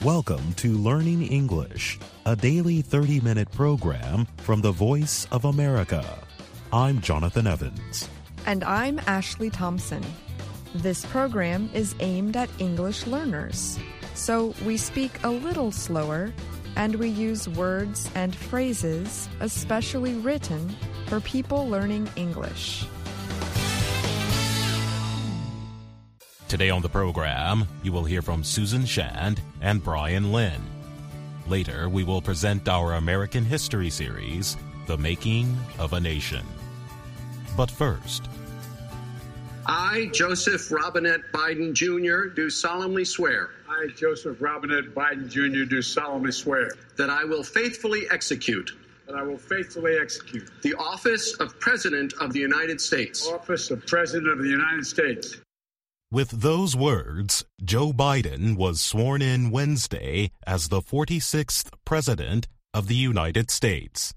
Welcome to Learning English, a daily 30-minute program from the Voice of America. I'm Jonathan Evans. And I'm Ashley Thompson. This program is aimed at English learners, so we speak a little slower and we use words and phrases especially written for people learning English. Today on the program, you will hear from Susan Shand and Brian Lynn. Later, we will present our American history series, The Making of a Nation. But first, I, Joseph Robinette Biden Jr., do solemnly swear. I, Joseph Robinette Biden Jr., do solemnly swear. That I will faithfully execute. That I will faithfully execute. The office of President of the United States. Office of President of the United States. With those words, Joe Biden was sworn in Wednesday as the 46th President of the United States.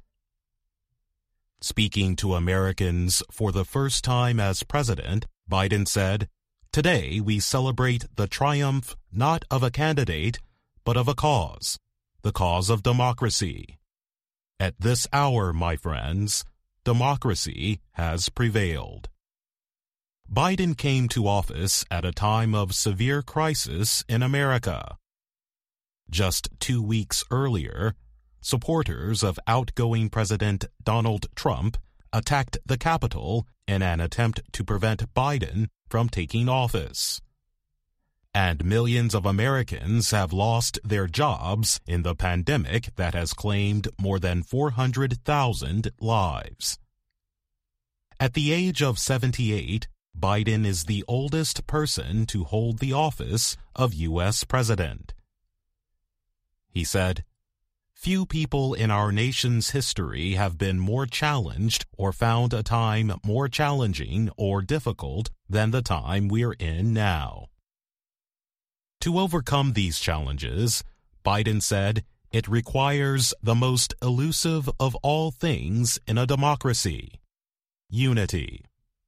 Speaking to Americans for the first time as president, Biden said, "Today we celebrate the triumph not of a candidate, but of a cause, the cause of democracy. At this hour, my friends, democracy has prevailed." Biden came to office at a time of severe crisis in America. Just 2 weeks earlier, supporters of outgoing President Donald Trump attacked the Capitol in an attempt to prevent Biden from taking office. And millions of Americans have lost their jobs in the pandemic that has claimed more than 400,000 lives. At the age of 78, Biden is the oldest person to hold the office of U.S. President. He said, "Few people in our nation's history have been more challenged or found a time more challenging or difficult than the time we're in now." To overcome these challenges, Biden said, it requires the most elusive of all things in a democracy: unity.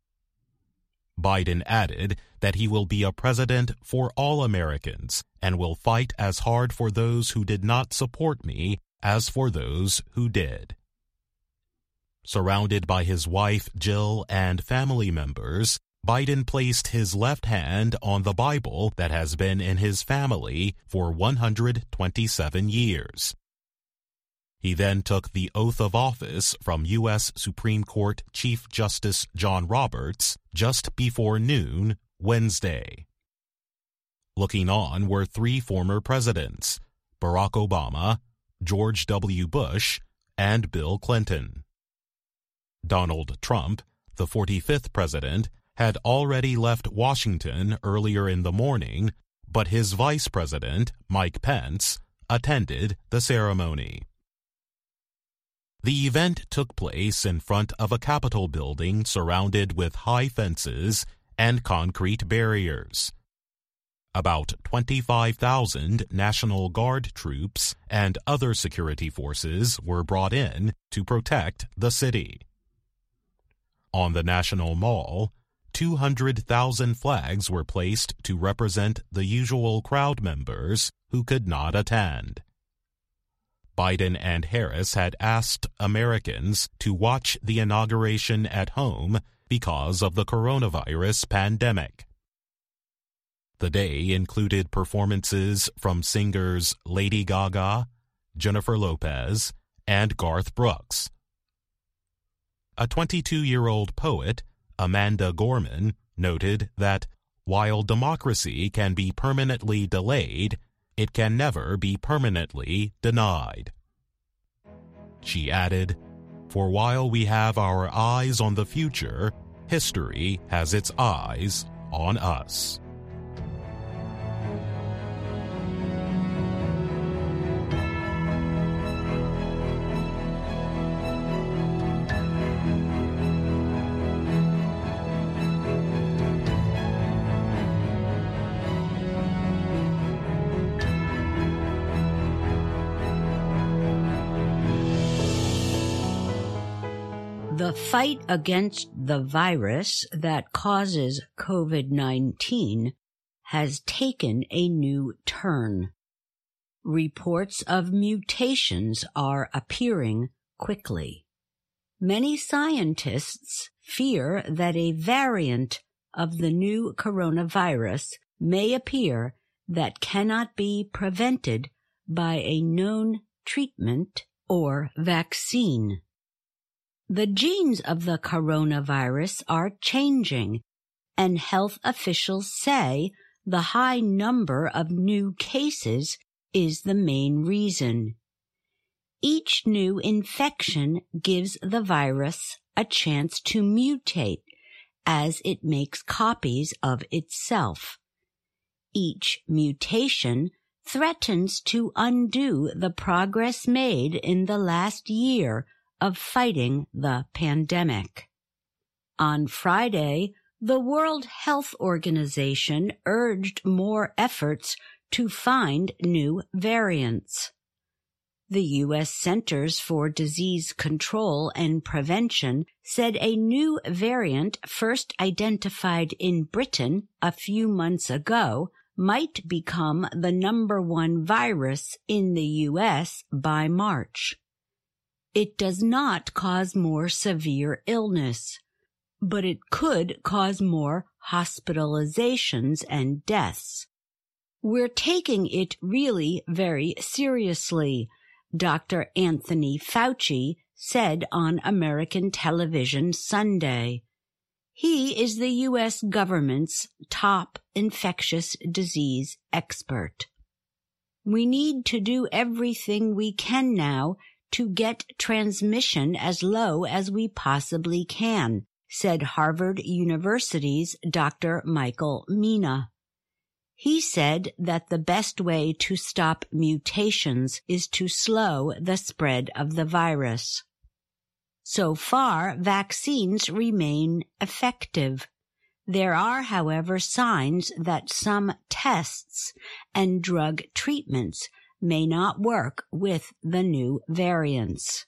Biden added that he will be a president for all Americans and will fight as hard for those who did not support me as for those who did. Surrounded by his wife Jill and family members, Biden placed his left hand on the Bible that has been in his family for 127 years. He then took the oath of office from U.S. Supreme Court Chief Justice John Roberts just before noon Wednesday. Looking on were 3 former presidents, Barack Obama, George W. Bush, and Bill Clinton. Donald Trump, the 45th president, had already left Washington earlier in the morning, but his vice president, Mike Pence, attended the ceremony. The event took place in front of a Capitol building surrounded with high fences and concrete barriers. About 25,000 National Guard troops and other security forces were brought in to protect the city. On the National Mall, 200,000 flags were placed to represent the usual crowd members who could not attend. Biden and Harris had asked Americans to watch the inauguration at home because of the coronavirus pandemic. The day included performances from singers Lady Gaga, Jennifer Lopez, and Garth Brooks. A 22-year-old poet, Amanda Gorman, noted that while democracy can be permanently delayed, it can never be permanently denied. She added, "For while we have our eyes on the future, history has its eyes on us." The fight against the virus that causes COVID-19 has taken a new turn. reports of mutations are appearing quickly. Many scientists fear that a variant of the new coronavirus may appear that cannot be prevented by a known treatment or vaccine. The genes of the coronavirus are changing, and health officials say the high number of new cases is the main reason. Each new infection gives the virus a chance to mutate as it makes copies of itself. Each mutation threatens to undo the progress made in the last year of fighting the pandemic. On Friday, the World Health Organization urged more efforts to find new variants. The U.S. Centers for Disease Control and Prevention said a new variant first identified in Britain a few months ago might become the #1 virus in the U.S. by March. It does not cause more severe illness, but it could cause more hospitalizations and deaths. We're taking it really very seriously, Dr. Anthony Fauci said on American television Sunday. He is the U.S. government's top infectious disease expert. We need to do everything we can now to get transmission as low as we possibly can, said Harvard University's Dr. Michael Mina. He said that the best way to stop mutations is to slow the spread of the virus. So far, vaccines remain effective. There are, however, signs that some tests and drug treatments may not work with the new variants.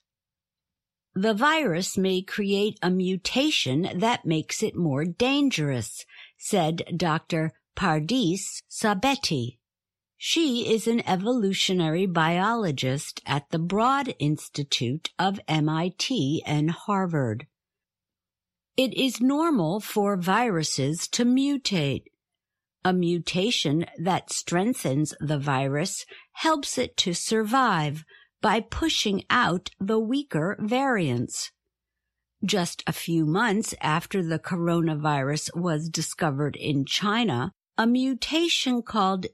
The virus may create a mutation that makes it more dangerous, said Dr. Pardis Sabeti. She is an evolutionary biologist at the Broad Institute of MIT and Harvard. It is normal for viruses to mutate. A mutation that strengthens the virus helps it to survive by pushing out the weaker variants. Just a few months after the coronavirus was discovered in China, a mutation called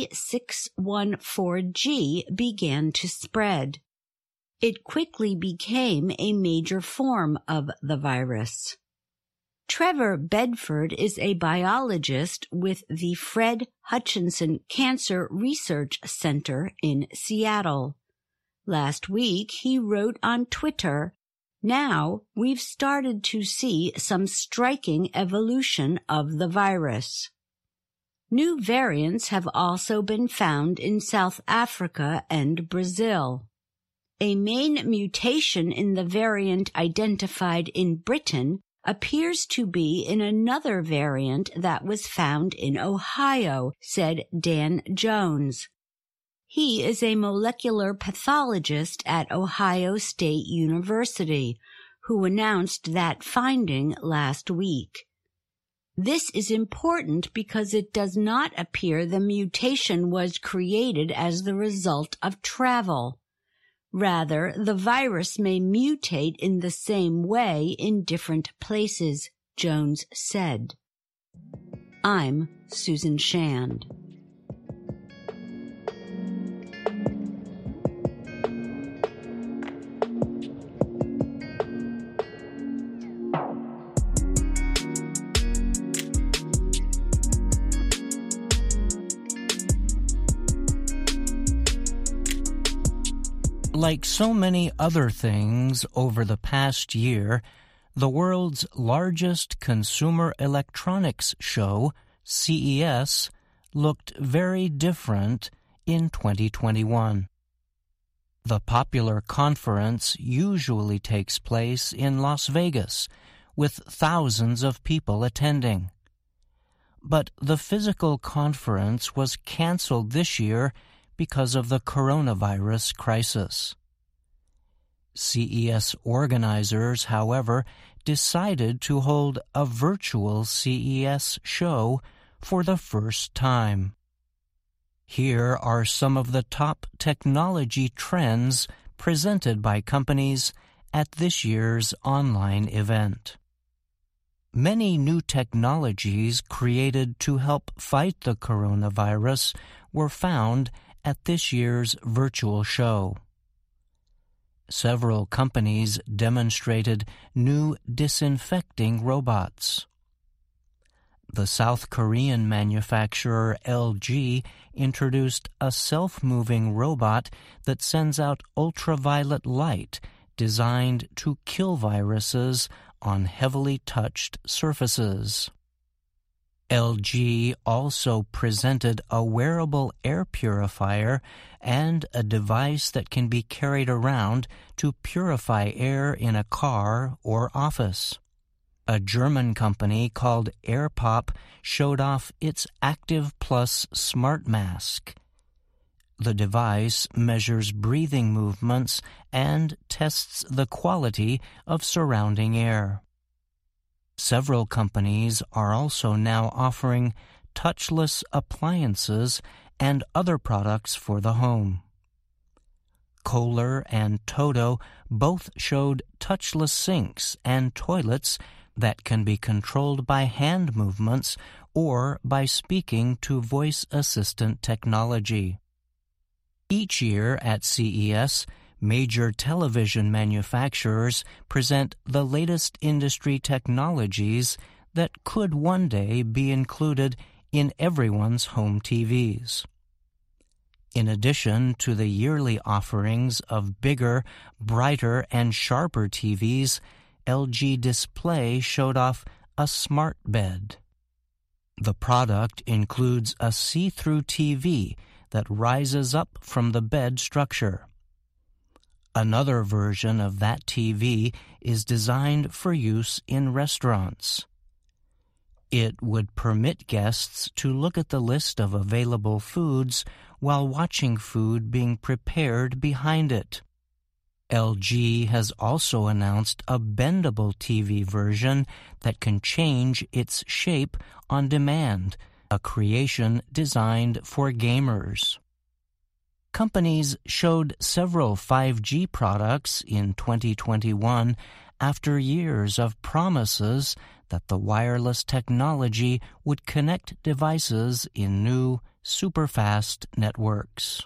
D614G began to spread. It quickly became a major form of the virus. Trevor Bedford is a biologist with the Fred Hutchinson Cancer Research Center in Seattle. Last week, he wrote on Twitter, "Now we've started to see some striking evolution of the virus." New variants have also been found in South Africa and Brazil. A main mutation in the variant identified in Britain appears to be in another variant that was found in Ohio, said Dan Jones. He is a molecular pathologist at Ohio State University, who announced that finding last week. This is important because it does not appear the mutation was created as the result of travel. Rather, the virus may mutate in the same way in different places, Jones said. I'm Susan Shand. Like so many other things over the past year, the world's largest consumer electronics show, CES, looked very different in 2021. The popular conference usually takes place in Las Vegas, with thousands of people attending. But the physical conference was canceled this year because of the coronavirus crisis. CES organizers, however, decided to hold a virtual CES show for the first time. Here are some of the top technology trends presented by companies at this year's online event. Many new technologies created to help fight the coronavirus were found at this year's virtual show. Several companies demonstrated new disinfecting robots. The South Korean manufacturer LG introduced a self-moving robot that sends out ultraviolet light designed to kill viruses on heavily touched surfaces. LG also presented a wearable air purifier and a device that can be carried around to purify air in a car or office. A German company called AirPop showed off its Active Plus smart mask. The device measures breathing movements and tests the quality of surrounding air. Several companies are also now offering touchless appliances and other products for the home. Kohler and Toto both showed touchless sinks and toilets that can be controlled by hand movements or by speaking to voice assistant technology. Each year at CES, major television manufacturers present the latest industry technologies that could one day be included in everyone's home TVs. In addition to the yearly offerings of bigger, brighter, and sharper TVs, LG Display showed off a smart bed. The product includes a see-through TV that rises up from the bed structure. Another version of that TV is designed for use in restaurants. It would permit guests to look at the list of available foods while watching food being prepared behind it. LG has also announced a bendable TV version that can change its shape on demand, a creation designed for gamers. Companies showed several 5G products in 2021 after years of promises that the wireless technology would connect devices in new, super-fast networks.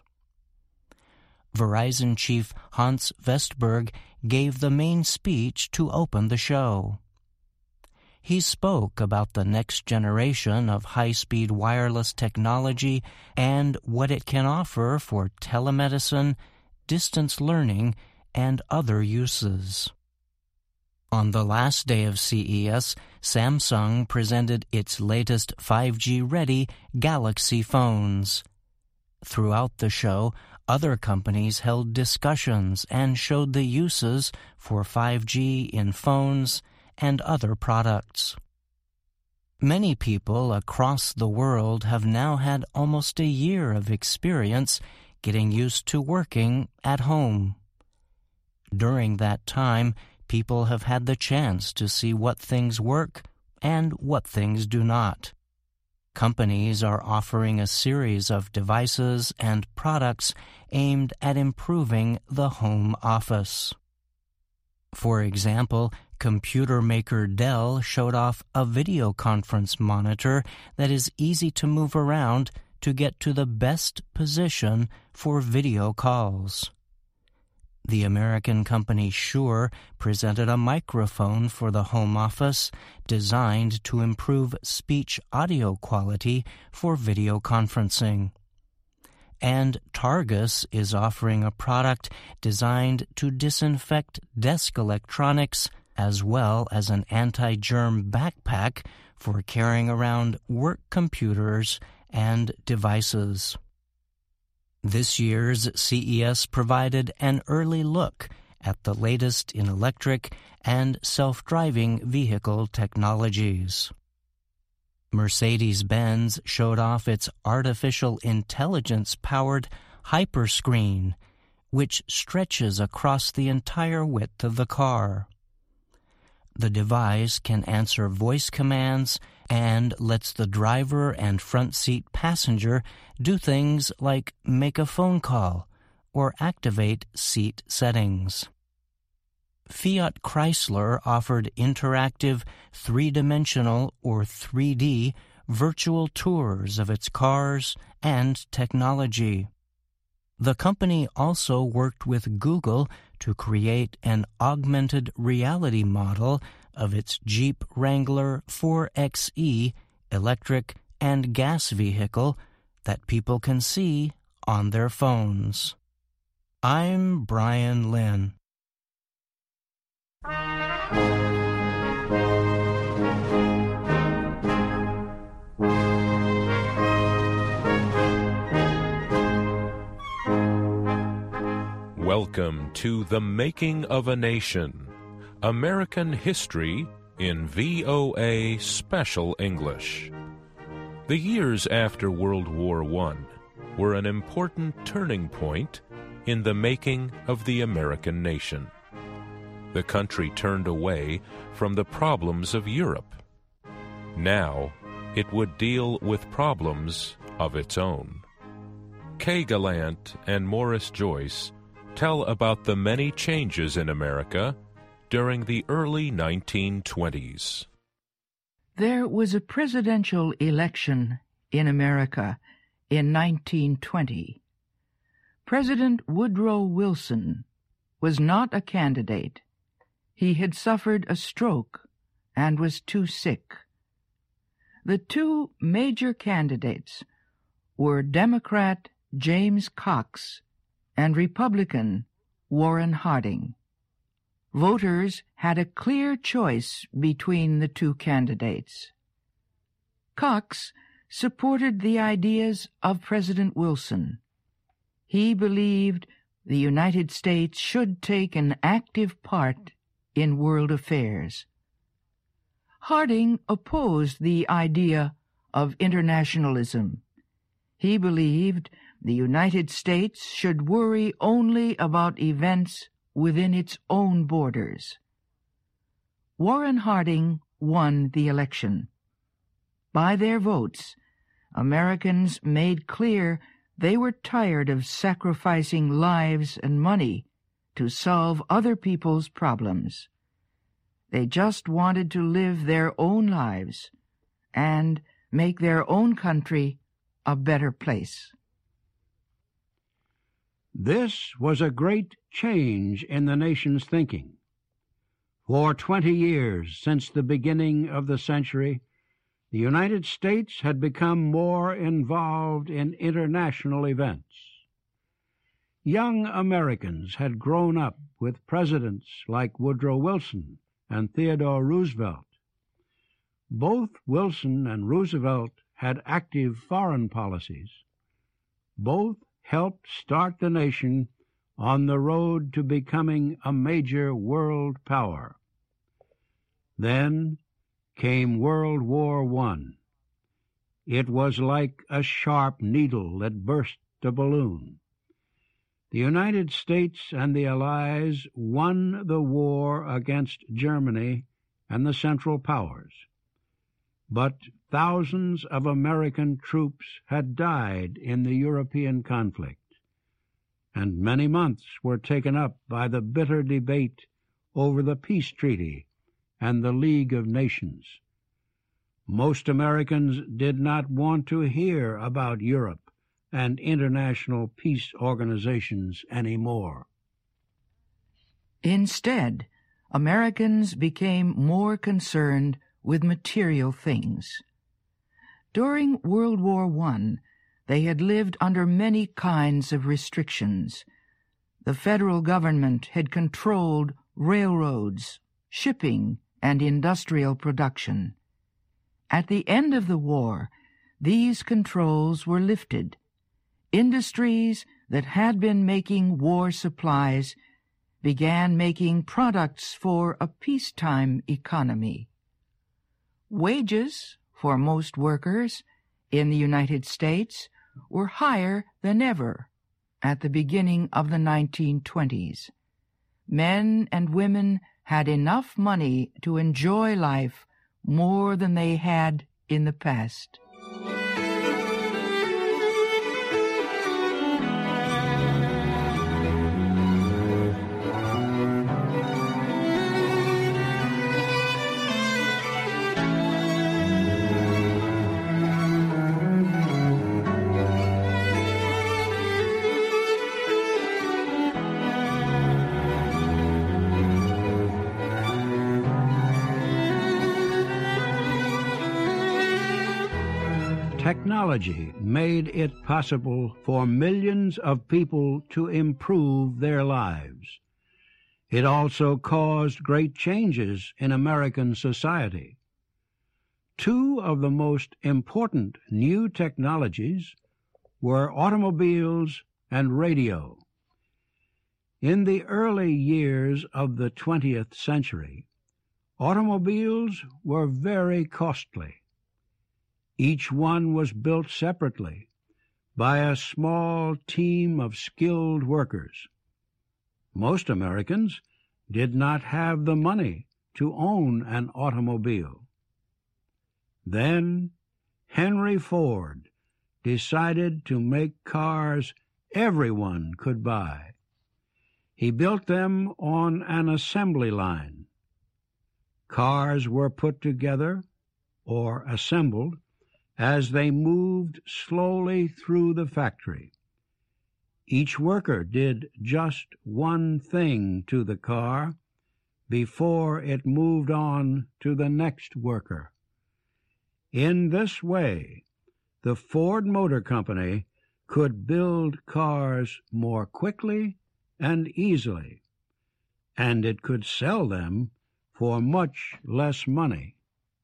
Verizon chief Hans Vestberg gave the main speech to open the show. He spoke about the next generation of high-speed wireless technology and what it can offer for telemedicine, distance learning, and other uses. On the last day of CES, Samsung presented its latest 5G-ready Galaxy phones. Throughout the show, other companies held discussions and showed the uses for 5G in phones and other products. Many people across the world have now had almost a year of experience getting used to working at home. During that time, people have had the chance to see what things work and what things do not. Companies are offering a series of devices and products aimed at improving the home office. For example, computer maker Dell showed off a video conference monitor that is easy to move around to get to the best position for video calls. The American company Shure presented a microphone for the home office designed to improve speech audio quality for video conferencing. And Targus is offering a product designed to disinfect desk electronics as well as an anti-germ backpack for carrying around work computers and devices. This year's CES provided an early look at the latest in electric and self-driving vehicle technologies. Mercedes-Benz showed off its artificial intelligence-powered Hyperscreen, which stretches across the entire width of the car. The device can answer voice commands and lets the driver and front seat passenger do things like make a phone call or activate seat settings. Fiat Chrysler offered interactive, three-dimensional or 3D virtual tours of its cars and technology. The company also worked with Google to create an augmented reality model of its Jeep Wrangler 4xe electric and gas vehicle that people can see on their phones. I'm Brian Lynn. Welcome to The Making of a Nation, American History in VOA Special English. The years after World War I were an important turning point in the making of the American nation. The country turned away from the problems of Europe. Now it would deal with problems of its own. Kay Gallant and Morris Joyce tell about the many changes in America during the early 1920s. There was a presidential election in America in 1920. President Woodrow Wilson was not a candidate. He had suffered a stroke and was too sick. The two major candidates were Democrat James Cox and Republican Warren Harding. Voters had a clear choice between the two candidates. Cox supported the ideas of President Wilson. He believed the United States should take an active part in world affairs. Harding opposed the idea of internationalism. He believed the United States should worry only about events within its own borders. Warren Harding won the election. By their votes, Americans made clear they were tired of sacrificing lives and money to solve other people's problems. They just wanted to live their own lives and make their own country a better place. This was a great change in the nation's thinking. For 20 years since the beginning of the century, the United States had become more involved in international events. Young Americans had grown up with presidents like Woodrow Wilson and Theodore Roosevelt. Both Wilson and Roosevelt had active foreign policies. Both helped start the nation on the road to becoming a major world power. Then came World War I. It was like a sharp needle that burst a balloon. The United States and the Allies won the war against Germany and the Central Powers. But thousands of American troops had died in the European conflict, and many months were taken up by the bitter debate over the peace treaty and the League of Nations. Most Americans did not want to hear about Europe and international peace organizations anymore. Instead, Americans became more concerned with material things. During World War I, they had lived under many kinds of restrictions. The federal government had controlled railroads, shipping, and industrial production. At the end of the war, these controls were lifted. Industries that had been making war supplies began making products for a peacetime economy. Wages for most workers in the United States were higher than ever, at the beginning of the 1920s. Men and women had enough money to enjoy life more than they had in the past. Technology made it possible for millions of people to improve their lives. It also caused great changes in American society. Two of the most important new technologies were automobiles and radio. In the early years of the 20th century, automobiles were very costly. Each one was built separately by a small team of skilled workers. Most Americans did not have the money to own an automobile. Then Henry Ford decided to make cars everyone could buy. He built them on an assembly line. Cars were put together or assembled as they moved slowly through the factory. Each worker did just one thing to the car before it moved on to the next worker. In this way, the Ford Motor Company could build cars more quickly and easily, and it could sell them for much less money.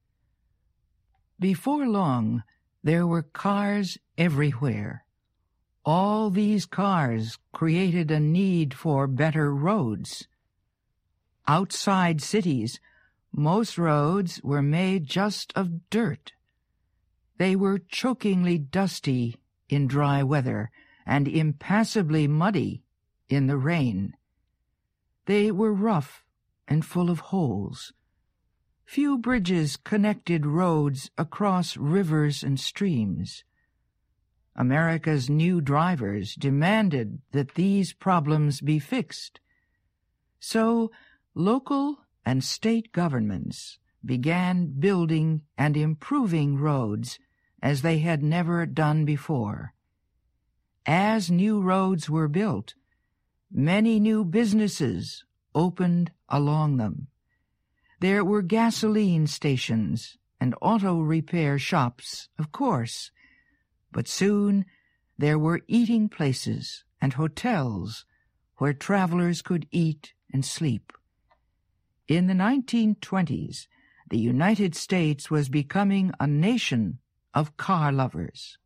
Before long, there were cars everywhere. All these cars created a need for better roads. Outside cities, most roads were made just of dirt. They were chokingly dusty in dry weather and impassably muddy in the rain. They were rough and full of holes. Few bridges connected roads across rivers and streams. America's new drivers demanded that these problems be fixed. So local and state governments began building and improving roads as they had never done before. As new roads were built, many new businesses opened along them. There were gasoline stations and auto repair shops, of course, but soon there were eating places and hotels where travelers could eat and sleep. In the 1920s, the United States was becoming a nation of car lovers.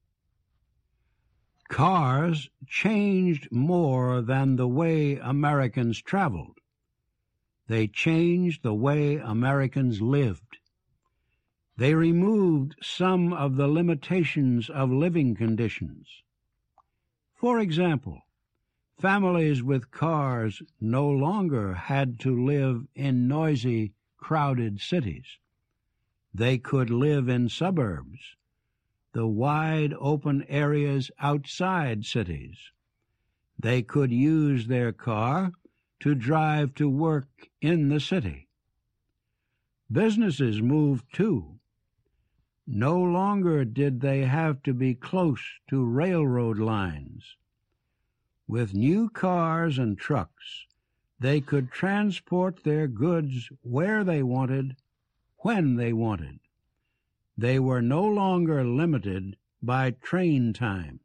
Cars changed more than the way Americans traveled. They changed the way Americans lived. They removed some of the limitations of living conditions. For example, families with cars no longer had to live in noisy, crowded cities. They could live in suburbs, the wide open areas outside cities. They could use their car to drive to work in the city. Businesses moved too. No longer did they have to be close to railroad lines. With new cars and trucks, they could transport their goods where they wanted, when they wanted. They were no longer limited by train times.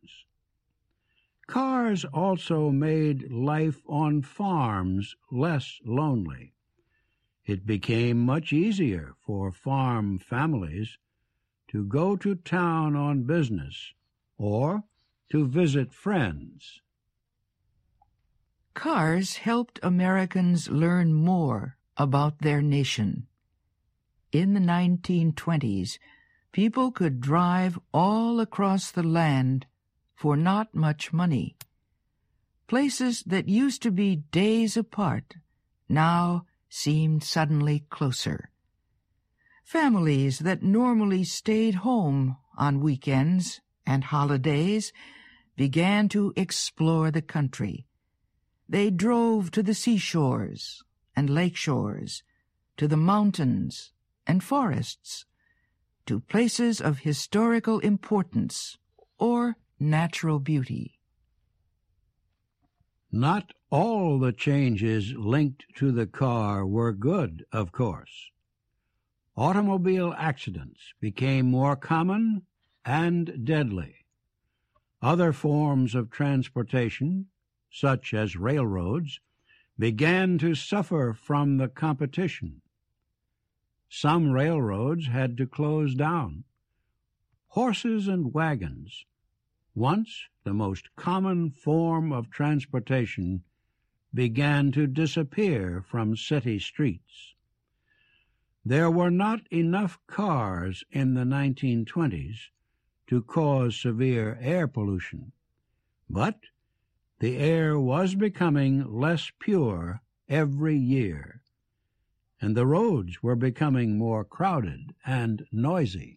Cars also made life on farms less lonely. It became much easier for farm families to go to town on business or to visit friends. Cars helped Americans learn more about their nation. In the 1920s, people could drive all across the land for not much money. Places that used to be days apart now seemed suddenly closer. Families that normally stayed home on weekends and holidays began to explore the country. They drove to the seashores and lakeshores, to the mountains and forests, to places of historical importance or natural beauty. Not all the changes linked to the car were good, of course. Automobile accidents became more common and deadly. Other forms of transportation, such as railroads, began to suffer from the competition. Some railroads had to close down. Horses and wagons, once the most common form of transportation, began to disappear from city streets. There were not enough cars in the 1920s to cause severe air pollution, but the air was becoming less pure every year, and the roads were becoming more crowded and noisy.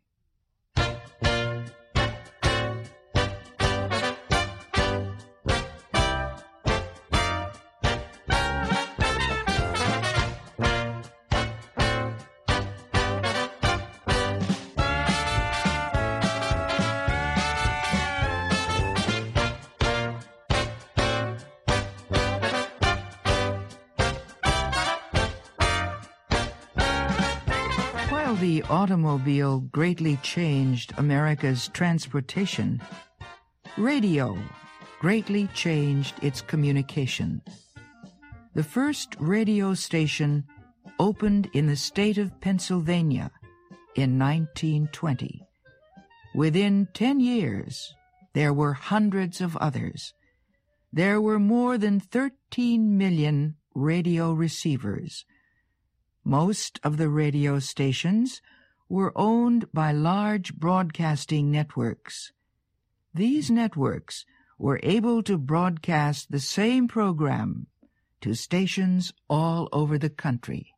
The automobile greatly changed America's transportation. Radio greatly changed its communication. The first radio station opened in the state of Pennsylvania in 1920. Within 10 years, there were hundreds of others. There were more than 13 million radio receivers. Most of the radio stations were owned by large broadcasting networks. These networks were able to broadcast the same program to stations all over the country.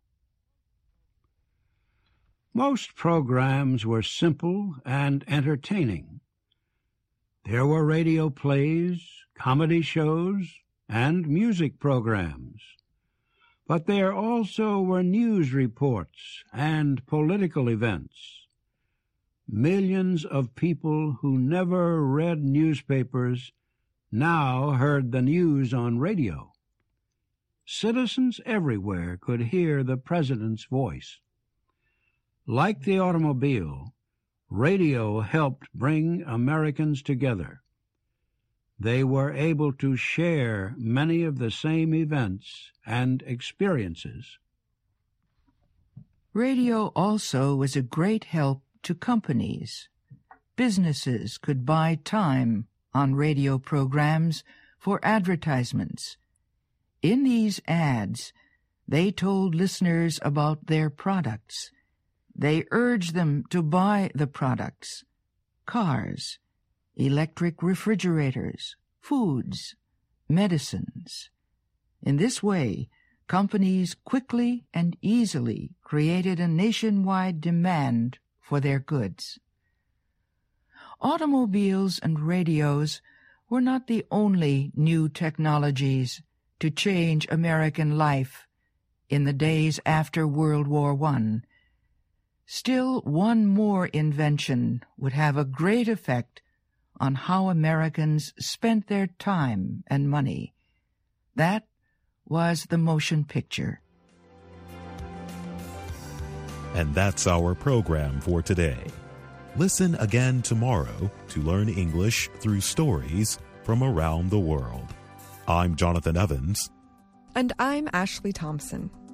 Most programs were simple and entertaining. There were radio plays, comedy shows, and music programs. But there also were news reports and political events. Millions of people who never read newspapers now heard the news on radio. Citizens everywhere could hear the president's voice. Like the automobile, radio helped bring Americans together. They were able to share many of the same events and experiences. Radio also was a great help to companies. Businesses could buy time on radio programs for advertisements. In these ads, they told listeners about their products. They urged them to buy the products: cars, electric refrigerators, foods, medicines. In this way, companies quickly and easily created a nationwide demand for their goods. Automobiles and radios were not the only new technologies to change American life in the days after World War I. Still, one more invention would have a great effect on how Americans spent their time and money. That was the motion picture. And that's our program for today. Listen again tomorrow to learn English through stories from around the world. I'm Jonathan Evans. And I'm Ashley Thompson.